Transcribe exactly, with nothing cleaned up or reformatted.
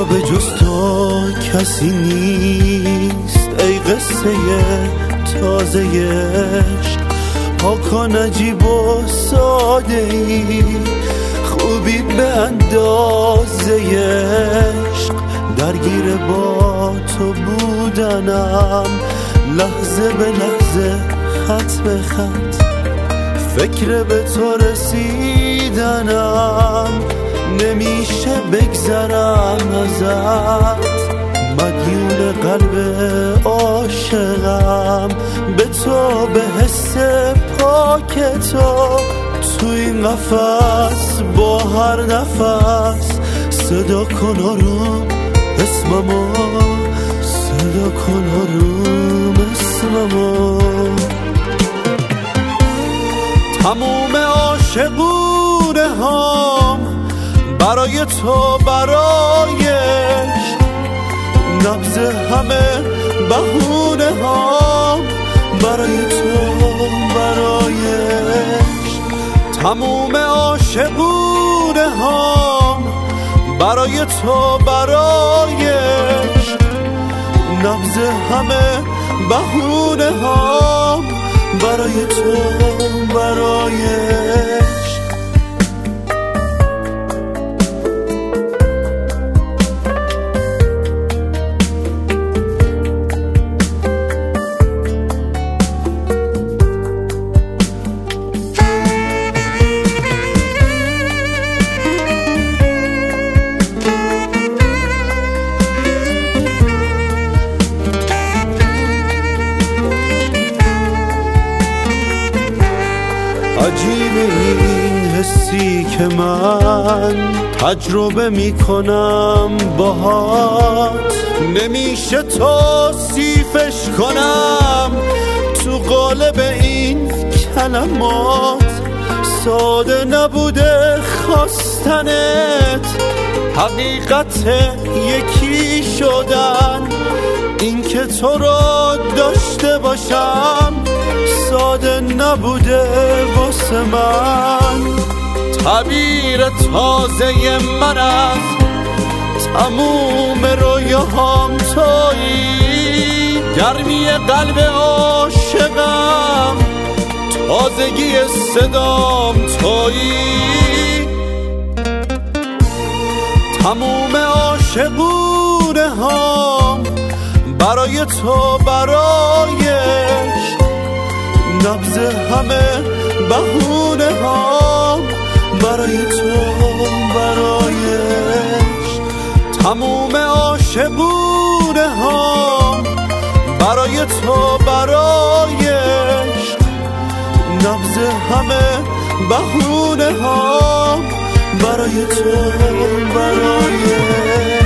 به جز تو کسی نیست ای قصه تازه عشق، پاکا نجیب و ساده ای، خوبی به اندازه عشق. درگیر با تو بودنم لحظه به لحظه، خط به خط، فکر به تو رسیدنم، نمیشه بگذرم ازت. مدیون قلب عاشقم به تو، به حس پاک تو، تو این قفس با هر نفس. صدا کن آروم اسممو، صدا کن آروم اسممو. تموم عاشقونه هام برای تو، برایش نبض همه بهونه هام برای تو، برایش. تموم عاشقونه هام برای تو، برایش نبض همه بهونه هام برای تو، برایش. عجیب این حسی که من تجربه میکنم باهات، نمیشه توصیفش کنم تو قالب این کلمات. ساده نبوده خواستنت، حقیقت یکی شدن، این که تو رو داشته باشم ساده نبوده واسه من. تعبیر تازه من از تموم رویاهام تویی، گرمی قلب عاشقم، تازگی صدام تویی. تموم عاشقونه هام برای تو، برایش نبض همه بهونه هام برای تو، برایش. تموم عاشقونه هام برای تو، برایش نبض همه بهونه هام برای تو، برایش.